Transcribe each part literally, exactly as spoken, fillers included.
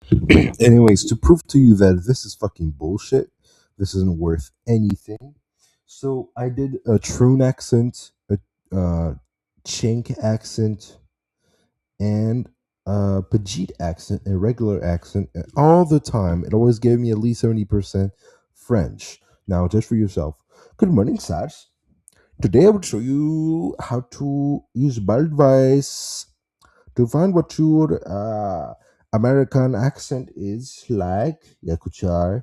Anyways, to prove to you that this is fucking bullshit, this isn't worth anything. So I did a Troon accent, a uh, Chink accent, and a Pajit accent, a regular accent, and all the time. It always gave me at least seventy percent French. Now, just for yourself. Good morning, Sars. Today I will show you how to use Baldwise to find what your uh, American accent is like. Yakuchar.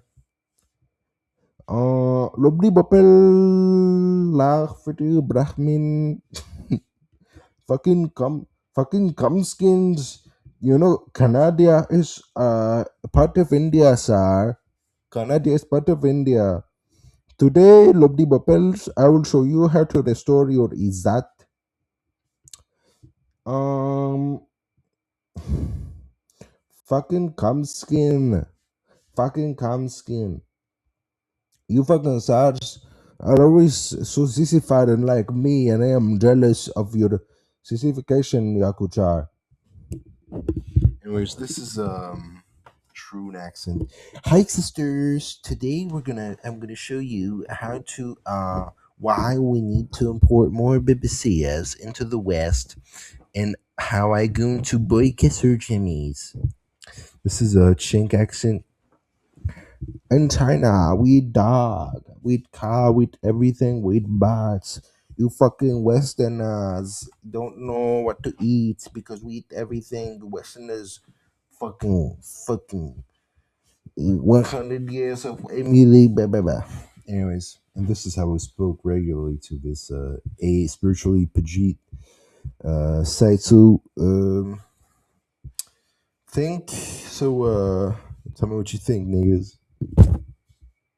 Uh, Lobli Bapel Lach Fiti Brahmin fucking cum fucking cumskins. You know, Canada is uh, part of India, sir. Canada is part of India. Today, Lobdi Bapels, I will show you how to restore your Izzat. Um, fucking cumskin. Fucking cumskin. You fucking SARS are always so sissified and like me, and I am jealous of your sissification, Yakuchar. Anyways, this is um true accent. Hi sisters. Today we're gonna I'm gonna show you how to uh why we need to import more B B Cs into the West and how I going to boycott Sir Jimmy's. This is a chink accent. In China, we eat dog, we eat cow, we eat everything, we eat bats. You fucking Westerners don't know what to eat because we eat everything. The Westerners fucking, fucking eat one hundred years of Emily, blah, blah, blah. Anyways, and this is how we spoke regularly to this uh, a spiritually Pajit uh, Saitsu um, think. So, uh, tell me what you think, niggas.